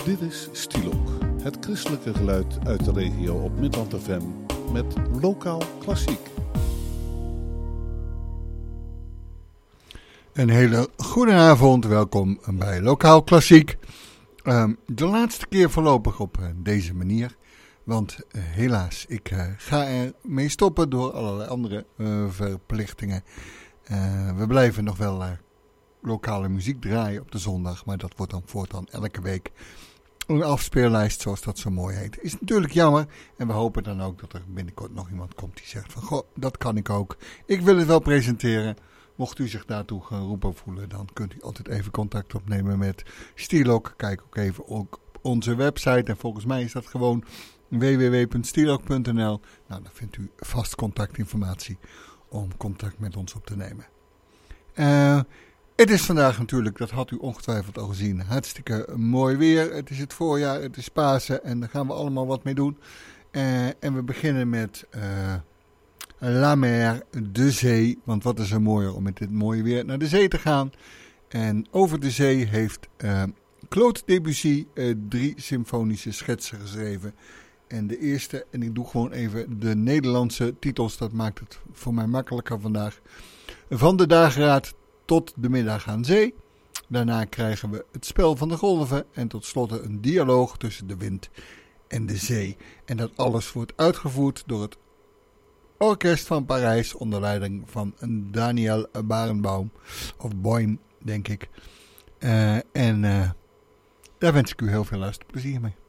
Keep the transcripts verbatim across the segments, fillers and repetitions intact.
Dit is Stielok, het christelijke geluid uit de regio op Midland F M met Lokaal Klassiek. Een hele goede avond, welkom bij Lokaal Klassiek. Um, de laatste keer voorlopig op uh, deze manier, want uh, helaas, ik uh, ga er mee stoppen door allerlei andere uh, verplichtingen. Uh, we blijven nog wel uh, lokale muziek draaien op de zondag, maar dat wordt dan voortaan elke week een afspeellijst, zoals dat zo mooi heet. Is natuurlijk jammer en we hopen dan ook dat er binnenkort nog iemand komt die zegt van, goh, dat kan ik ook. Ik wil het wel presenteren. Mocht u zich daartoe geroepen voelen, dan kunt u altijd even contact opnemen met Stielok. Kijk ook even op onze website en volgens mij is dat gewoon w w w punt stielok punt n l. Nou, dan vindt u vast contactinformatie om contact met ons op te nemen. Uh, het is vandaag natuurlijk, dat had u ongetwijfeld al gezien, hartstikke mooi weer. Het is het voorjaar, het is Pasen en daar gaan we allemaal wat mee doen. Uh, en we beginnen met Uh, La Mer, de zee, want wat is er mooier om met dit mooie weer naar de zee te gaan. En over de zee heeft uh, Claude Debussy uh, drie symfonische schetsen geschreven. En de eerste, en ik doe gewoon even de Nederlandse titels, dat maakt het voor mij makkelijker vandaag. Van de dageraad tot de middag aan zee. Daarna krijgen we het spel van de golven en tot slot een dialoog tussen de wind en de zee. En dat alles wordt uitgevoerd door het Orkest van Parijs onder leiding van Daniel Barenboim, of Boim, denk ik. Uh, en uh, daar wens ik u heel veel luisterplezier mee.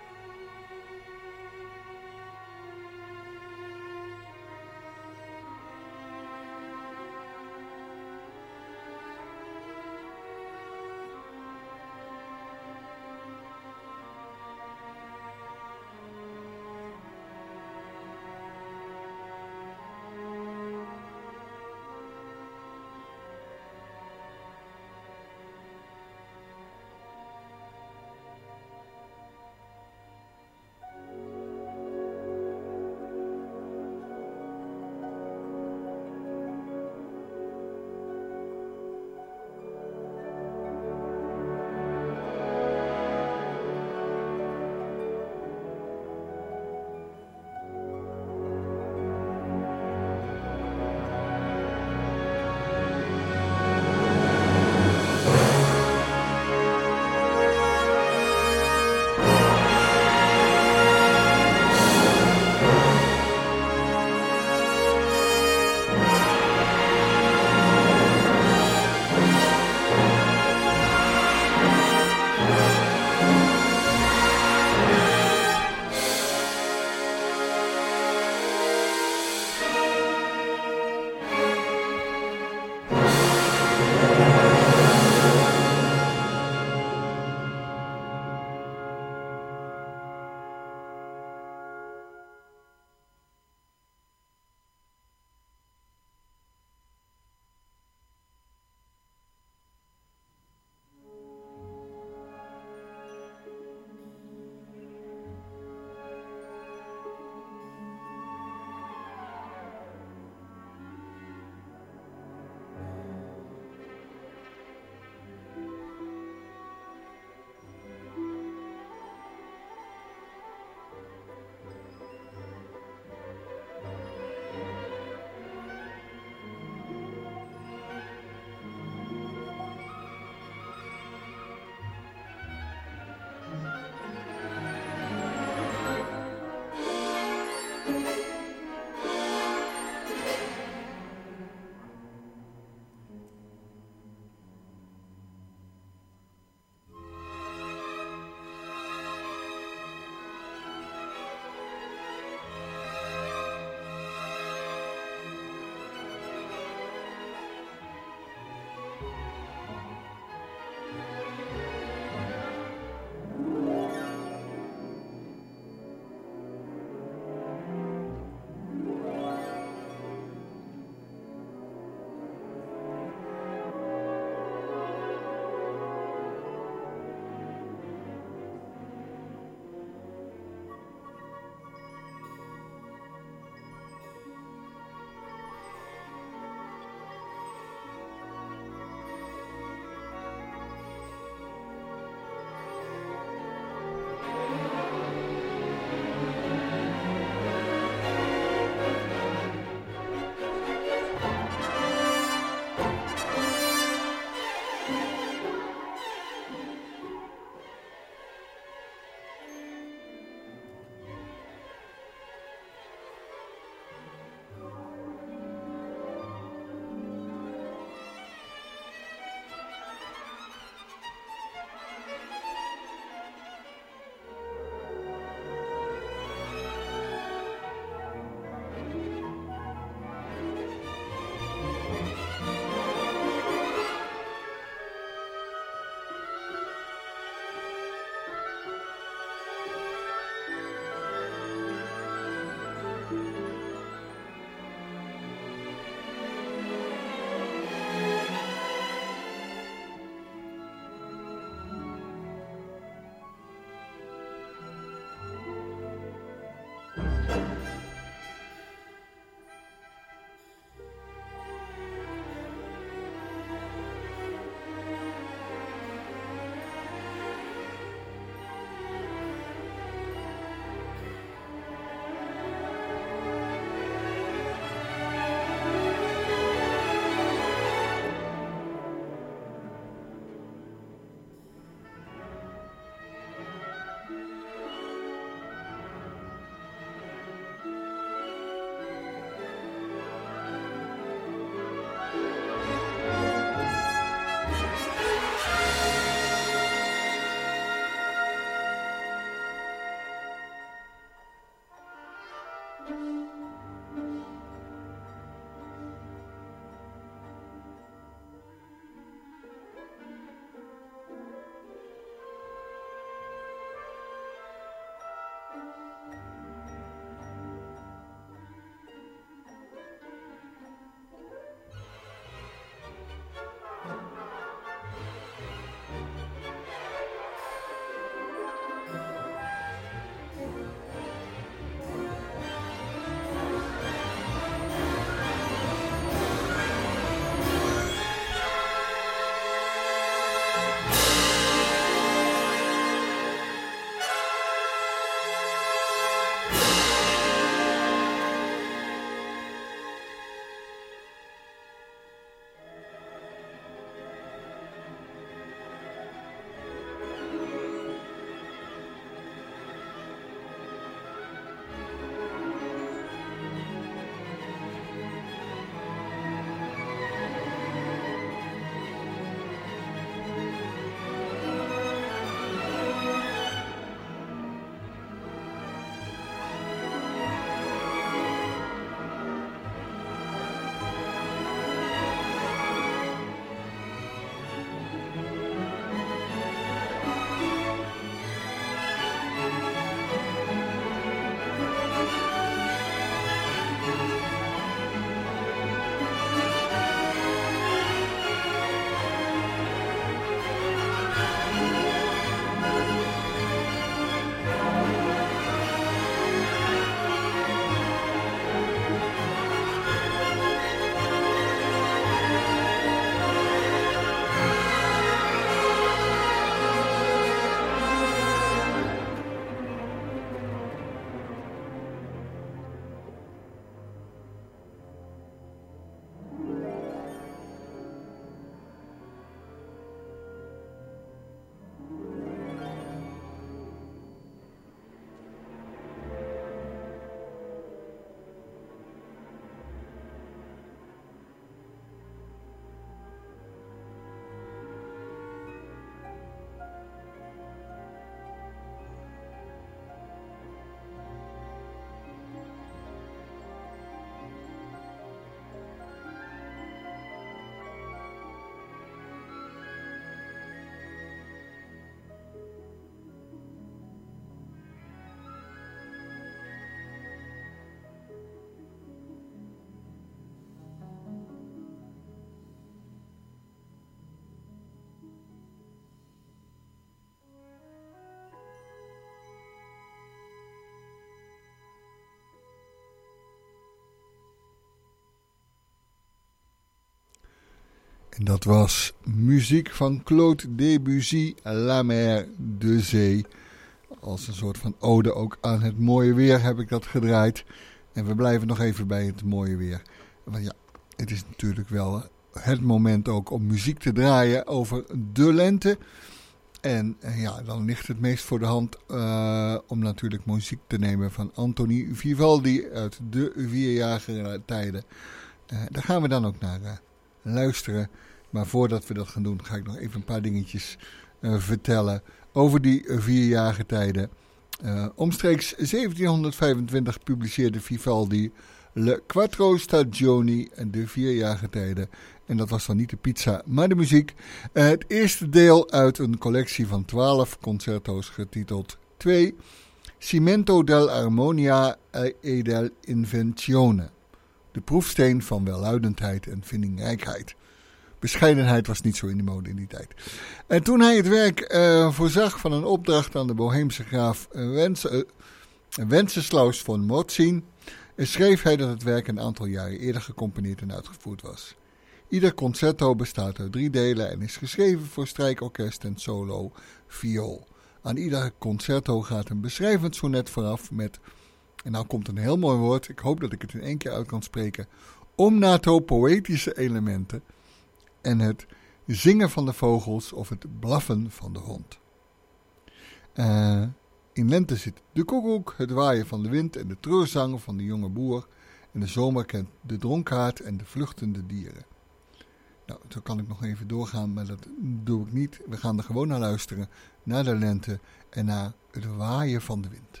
En dat was muziek van Claude Debussy, La Mer, de zee. Als een soort van ode ook aan het mooie weer heb ik dat gedraaid. En we blijven nog even bij het mooie weer. Want ja, het is natuurlijk wel het moment ook om muziek te draaien over de lente. En ja, dan ligt het meest voor de hand uh, om natuurlijk muziek te nemen van Anthony Vivaldi uit de vierjarige tijden. Uh, daar gaan we dan ook naar uh, luisteren. Maar voordat we dat gaan doen, ga ik nog even een paar dingetjes uh, vertellen over die vierjarige tijden. Uh, omstreeks zeventienhonderdvijfentwintig publiceerde Vivaldi Le Quattro Stagioni, de vierjarige tijden. En dat was dan niet de pizza, maar de muziek. Uh, het eerste deel uit een collectie van twaalf concerto's getiteld twee. Cimento dell'armonia e dell'invenzione. De proefsteen van welluidendheid en vindingrijkheid. Bescheidenheid was niet zo in de mode in die tijd. En toen hij het werk uh, voorzag van een opdracht aan de Boheemse graaf Wens, uh, Wenceslaus von Morzin, schreef hij dat het werk een aantal jaren eerder gecomponeerd en uitgevoerd was. Ieder concerto bestaat uit drie delen en is geschreven voor strijkorkest en solo viool. Aan ieder concerto gaat een beschrijvend sonnet vooraf met, en nou komt een heel mooi woord, ik hoop dat ik het in één keer uit kan spreken, omnato-poëtische elementen en het zingen van de vogels of het blaffen van de hond. Uh, in lente zit de koekoek, het waaien van de wind en de treurzang van de jonge boer. En de zomer kent de dronkaard en de vluchtende dieren. Nou, zo kan ik nog even doorgaan, maar dat doe ik niet. We gaan er gewoon naar luisteren, naar de lente en naar het waaien van de wind.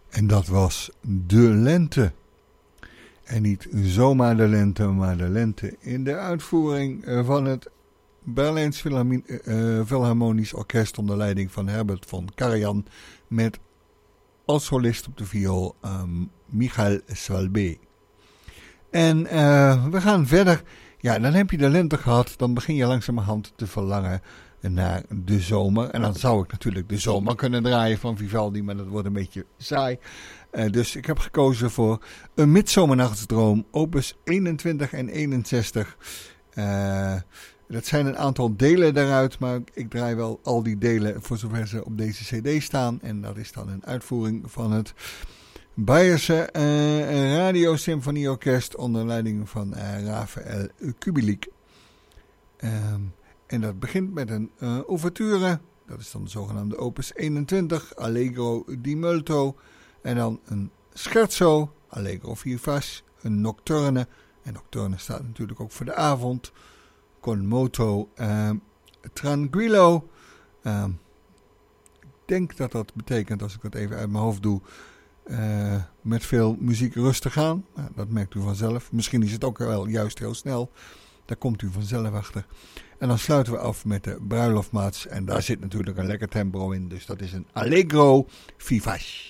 En dat was De Lente. En niet zomaar de lente, maar de lente in de uitvoering van het Berlijns Philharmonisch Orkest onder leiding van Herbert von Karajan met als solist op de viool um, Michael Salbe. En uh, we gaan verder. Ja, dan heb je de lente gehad, dan begin je langzamerhand te verlangen naar de zomer. En dan zou ik natuurlijk de zomer kunnen draaien van Vivaldi, maar dat wordt een beetje saai. Uh, dus ik heb gekozen voor Een Midzomernachtsdroom, opus eenentwintig en eenenzestig. Uh, dat zijn een aantal delen daaruit, maar ik draai wel al die delen voor zover ze op deze cd staan. En dat is dan een uitvoering van het Beierse uh, Radio-Symfonieorkest onder leiding van uh, Rafael Kubelik. Um, en dat begint met een uh, ouverture, dat is dan de zogenaamde opus eenentwintig, Allegro di molto. En dan een scherzo, Allegro vivace, een nocturne. En nocturne staat natuurlijk ook voor de avond. Con moto uh, tranquillo. Uh, ik denk dat dat betekent, als ik dat even uit mijn hoofd doe, uh, met veel muziek rustig aan. Nou, dat merkt u vanzelf. Misschien is het ook wel juist heel snel. Daar komt u vanzelf achter. En dan sluiten we af met de bruiloftmaats. En daar zit natuurlijk een lekker tempo in. Dus dat is een Allegro vivace.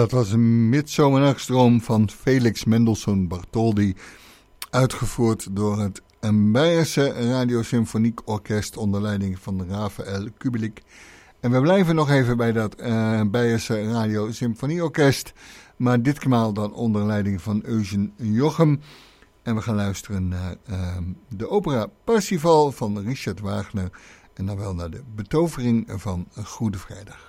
dat was een Midsomernachtstroom van Felix Mendelssohn Bartholdy, uitgevoerd door het Beierse Radiosymfoniek Orkest onder leiding van Rafael Kubelik. En we blijven nog even bij dat uh, Beierse Radiosymfonieorkest, maar ditmaal dan onder leiding van Eugen Jochem. En we gaan luisteren naar uh, de opera Parsifal van Richard Wagner en dan wel naar de betovering van Goede Vrijdag.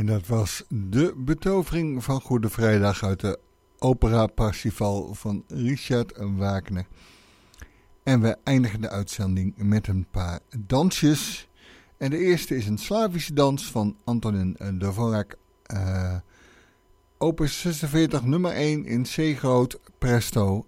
En dat was de betovering van Goede Vrijdag uit de opera Parsifal van Richard Wagner. En we eindigen de uitzending met een paar dansjes. En de eerste is een Slavische dans van Antonin Dvorak. Uh, opus zesenveertig nummer één in C groot presto.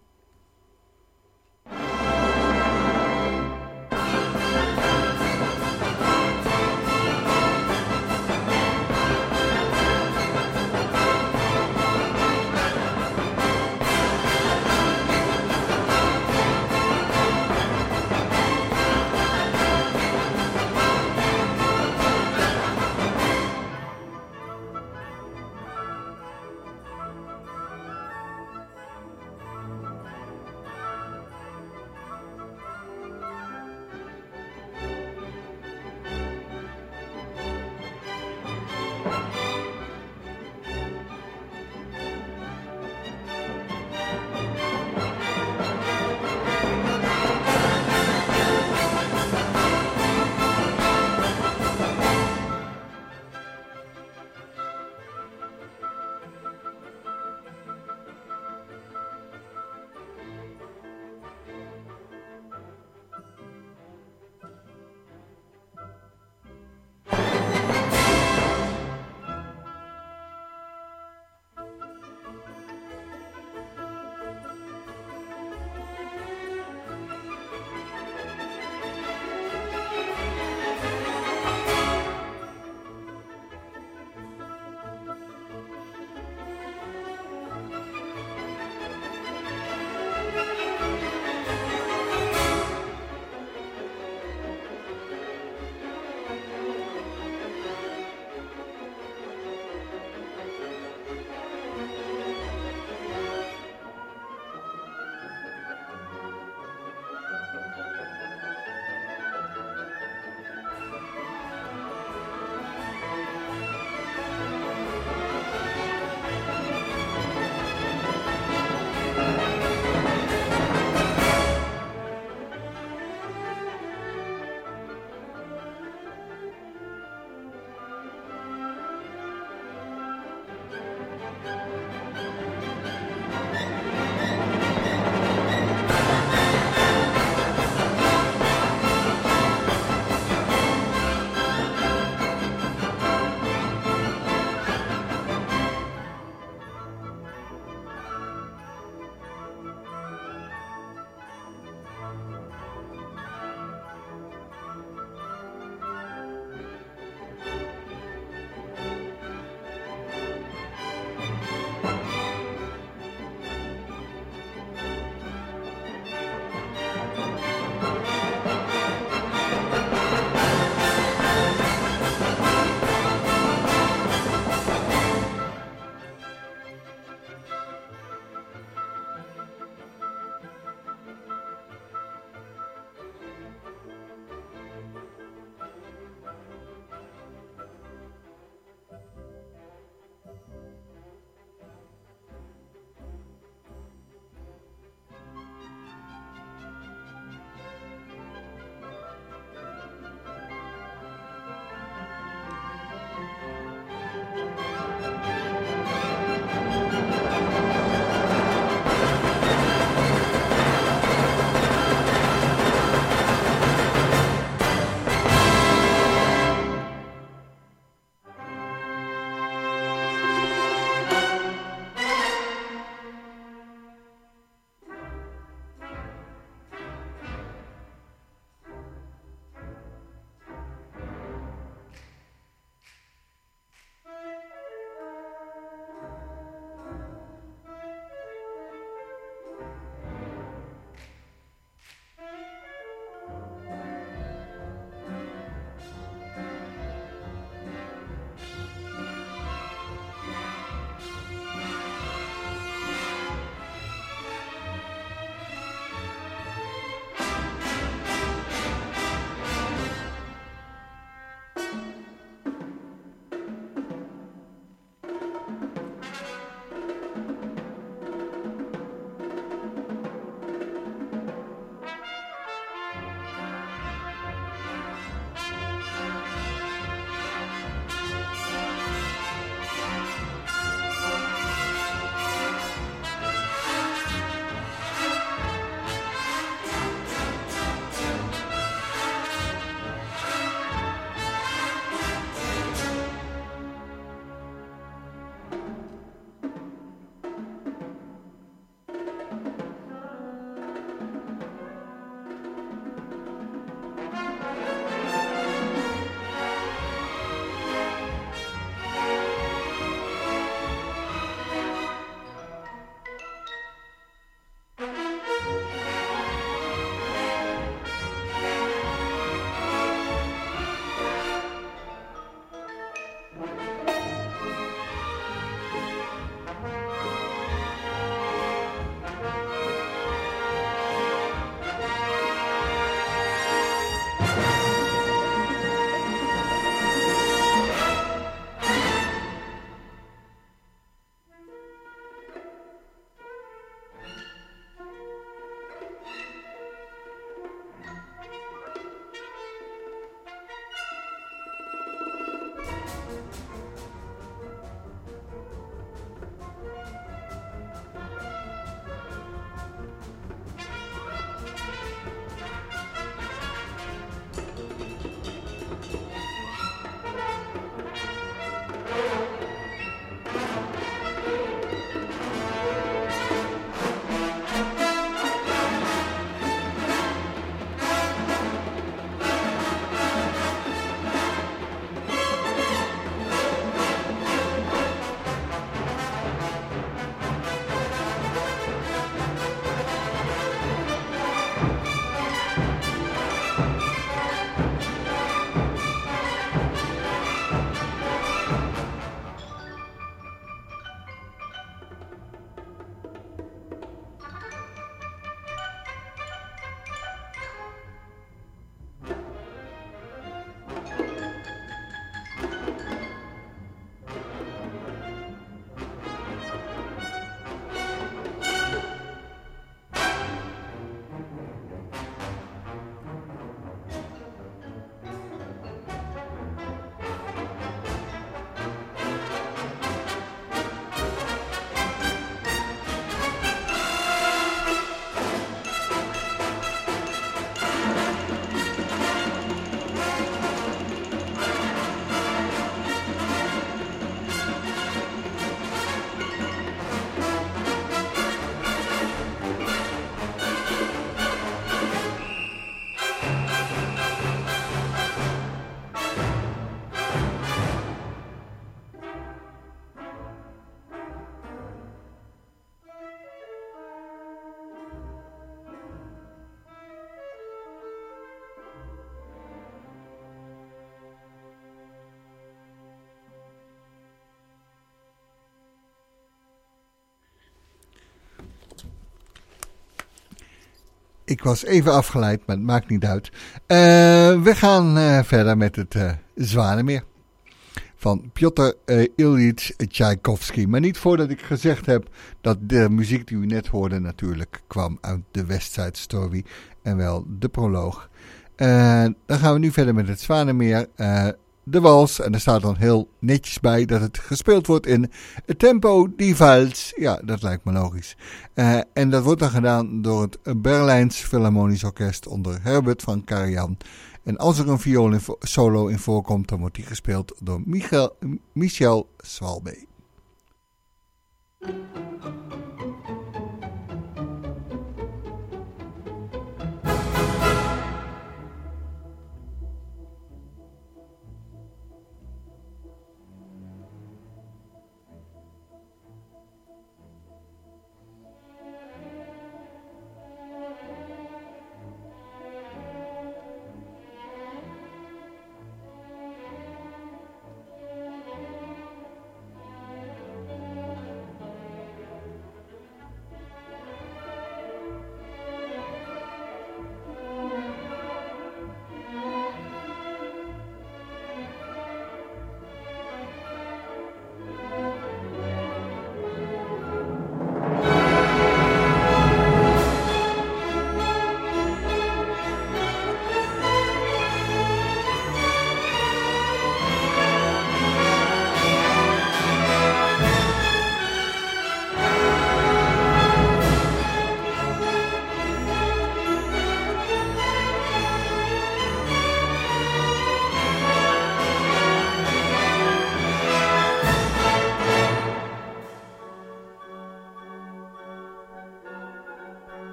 ik was even afgeleid, maar het maakt niet uit. Uh, we gaan uh, verder met het uh, Zwanemeer van Piotr uh, Ilyich Tchaikovsky. Maar niet voordat ik gezegd heb dat de muziek die u net hoorde natuurlijk kwam uit de West Side Story en wel de proloog. Uh, dan gaan we nu verder met het Zwanemeer. Uh, de wals, en er staat dan heel netjes bij dat het gespeeld wordt in het tempo die vals. Ja, dat lijkt me logisch. Uh, en dat wordt dan gedaan door het Berlijns Philharmonisch Orkest onder Herbert van Karajan. En als er een viool solo in voorkomt, dan wordt die gespeeld door Michael, Michel Swalbe.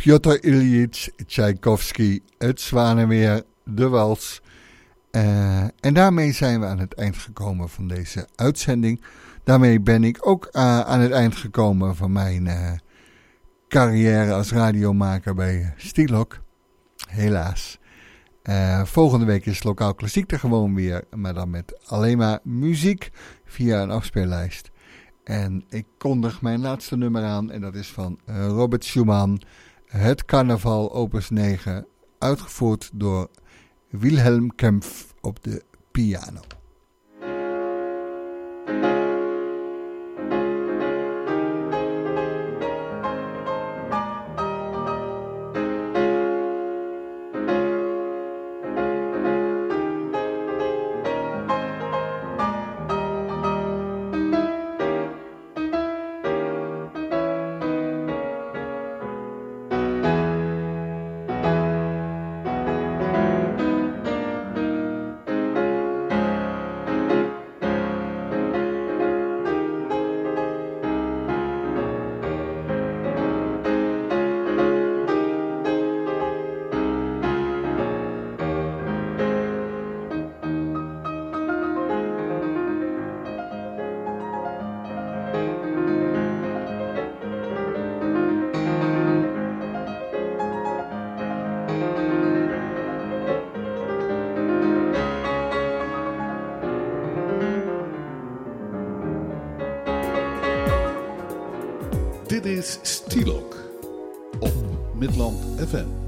Piotr Ilyich Tchaikovsky, het Zwanenweer, de wals. Uh, en daarmee zijn we aan het eind gekomen van deze uitzending. Daarmee ben ik ook uh, aan het eind gekomen van mijn uh, carrière als radiomaker bij Stilok. Helaas. Uh, volgende week is Lokaal Klassiek er gewoon weer, maar dan met alleen maar muziek via een afspeellijst. En ik kondig mijn laatste nummer aan en dat is van uh, Robert Schumann, Het Carnaval opus negen, uitgevoerd door Wilhelm Kempf op de piano. Dit is Stilok op Midland F M.